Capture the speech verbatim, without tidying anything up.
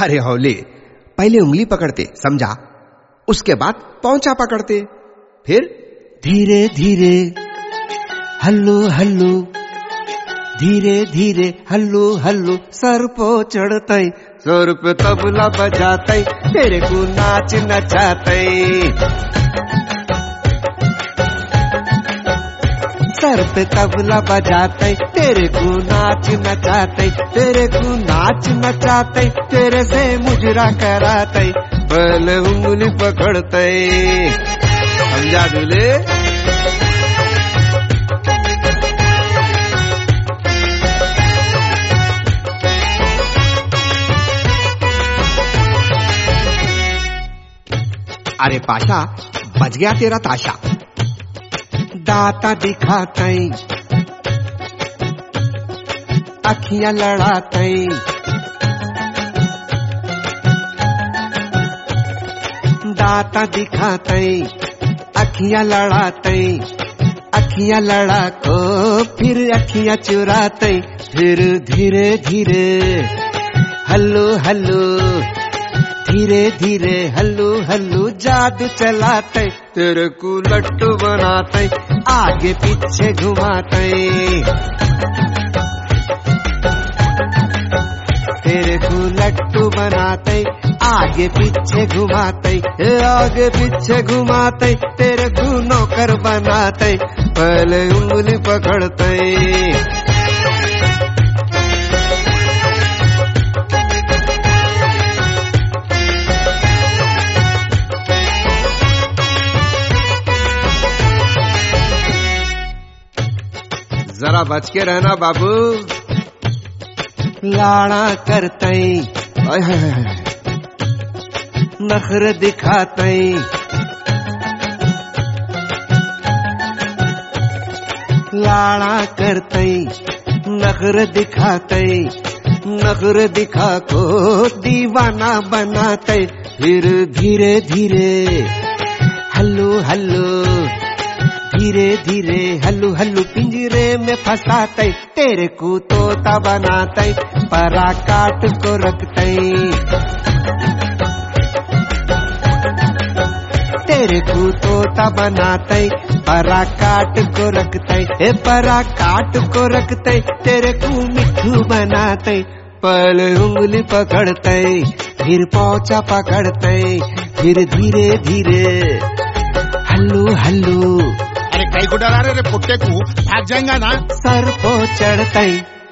अरे हौले, पहले उंगली पकड़ते, समझा? उसके बाद पौंचा पकड़ते, फिर धीरे धीरे हल्लू हल्लू, धीरे धीरे हल्लू हल्लू, सर पो चढ़ते, सर पे तबला बजाते, तेरे को नाच नचाते। सर पे तबला बजाते, तेरे को नाच नचाते, तेरे को नाच नचाते, तेरे से मुजरा कराते, पहले उंगली पकड़ते। समझा दूल्हे? अरे पाशा, बज गया तेरा ताशा। दाता दिखाते, अखियां लड़ाते, दाता दिखाते, अखियां लड़ाते, अखियां लड़ा को फिर अखियां चुराते, फिर धीरे धीरे हल्लू हल्लू, धीरे धीरे हल्लू हल्लू, जादू चलाते, तेरे को लट्टू बनाते, आगे पीछे घुमाते, तेरे को लट्टू बनाते, आगे पीछे घुमाते, आगे पीछे घुमाते, तेरे को नौकर बनाते, पहले उंगली पकड़ते। जरा बच के रहना बाबू। लाड़ा करते, नखरे दिखाते, लाड़ा करते, नखरे दिखाते, नखरे दिखा को दीवाना बनाते, फिर धीरे धीरे हल्लू हल्लू, धीरे धीरे हल्लू हल्लू, पिंजरे में फंसाते, तेरे को तोता बनाते, परा काट को रखते, तेरे को तोता बनाते, परा काट को रखते, ए परा काट को रखते, तेरे को मिट्ठू बनाते, पहले उंगली पकड़ते, फिर पौचा पकड़ते, फिर धीरे धीरे हल्लू हल्लू। अरे कई को डरा रहे रे पुट्टे को, भाग जाएगा ना। सर पो चढ़ते,